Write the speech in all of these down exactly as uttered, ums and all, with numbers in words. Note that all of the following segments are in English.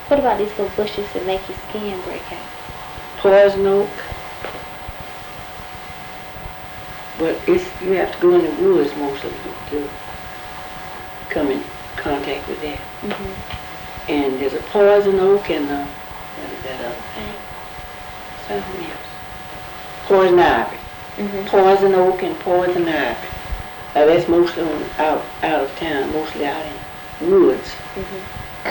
What about these little bushes that make your skin break out? Poison oak. But it's, you have to go in the woods mostly to come in contact with that. Mm-hmm. And there's a poison oak and a, what is that other thing? Something else. Poison ivy. Mm-hmm. Poison oak and poison ivy. Uh, that's mostly on, out out of town, mostly out in woods. Mm-hmm.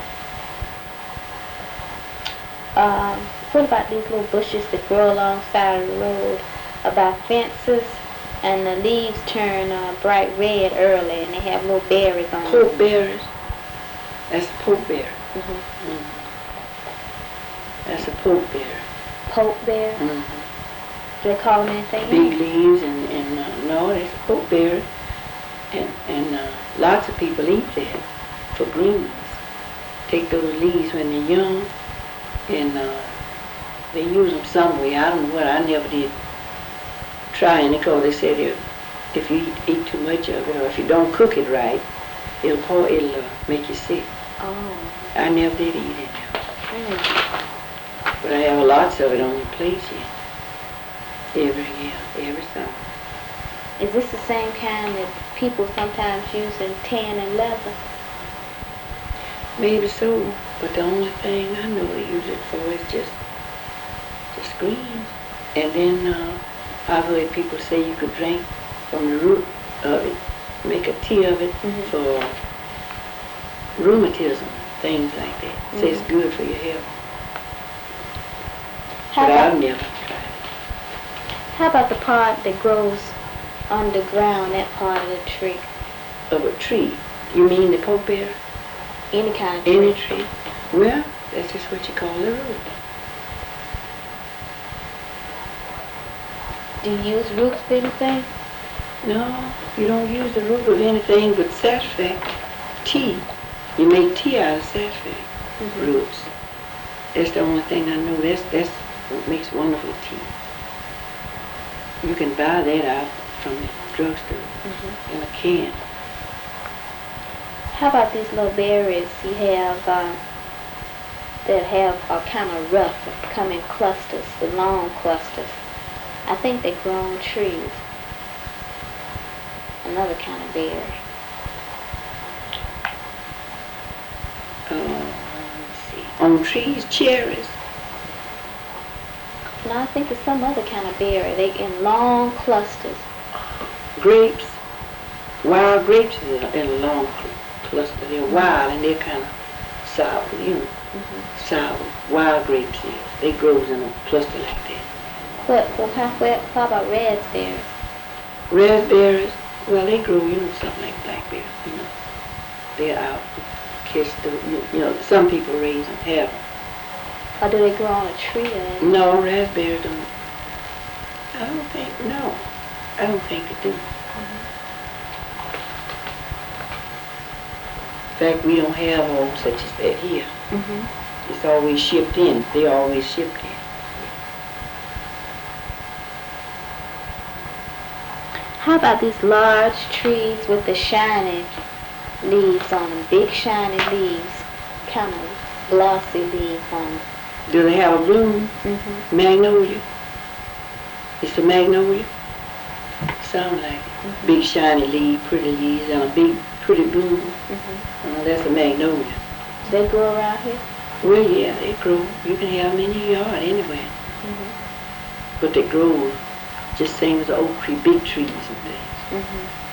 Um, what about these little bushes that grow alongside of the road, about fences, and the leaves turn uh, bright red early, and they have little berries on them? Pokeberries. That's a pokeberry. Mm-hmm. Mm-hmm. That's a pokeberry. Pokeberry? Mm-hmm. Do they call them anything Big else? leaves and, and uh, no, it's a pokeberry. And, and uh, lots of people eat that for greens. Take those leaves when they're young and uh, they use them some way. I don't know what, I never did try any because they said if, if you eat, eat too much of it or if you don't cook it right, it'll, pour, it'll uh, make you sick. Oh. I never did eat it. Mm. But I have lots of it on the place here. Every year, every summer. Is this the same kind that people sometimes use in tan and leather? Maybe so, but the only thing I know they use it for is just, just greens. And then uh, I've heard people say you could drink from the root of it, make a tea of it Mm-hmm. for rheumatism, things like that. Mm-hmm. Say it's good for your health. How But about, I've never tried it. how about the part that grows underground, that part of the tree? Of a tree? You mean the pokeberry? Any kind of tree? Any tree? Well, that's just what you call the root. Do you use roots for anything? No, you don't use the root of anything but sassafras tea. You make tea out of sassafras Mm-hmm. roots. That's the only thing I know. That's that's what makes wonderful tea. You can buy that out from the drugstore Mm-hmm. in a can. How about these little berries you have um, that have are kind of rough, that come in clusters, the long clusters? I think they grow on trees. Another kind of berry. Uh, let's see. On trees, cherries. No, I think it's some other kind of berry. They in long clusters. Grapes. Wild grapes is in a long cl- cluster. They're wild and they're kind of sour, you know. Mm-hmm. Sour. Wild grapes, yeah. They grow in a cluster like that. What, what, how, what, how about raspberries? Raspberries, well, they grow, you know, something like blackberries, you know. They're out, kiss the, you know, some people raise them, have them. Or do they grow on a tree or anything? No, raspberries don't. I don't think, no. I don't think they do. Mm-hmm. In fact, we don't have homes such as that here. Mm-hmm. It's always shipped in. They're always shipped in. How about these large trees with the shiny leaves on them, big shiny leaves, kind of glossy leaves on them? Do they have a bloom? Mm-hmm. Magnolia? It's a magnolia? Sound like it. Mm-hmm. Big shiny leaf, pretty leaves, and a big pretty bloom. Mm-hmm. Uh, that's a magnolia. Do they grow around here? Well, yeah, they grow. You can have them in your yard anywhere. Mm-hmm. But they grow just same as the oak tree, big trees and things. Mm-hmm.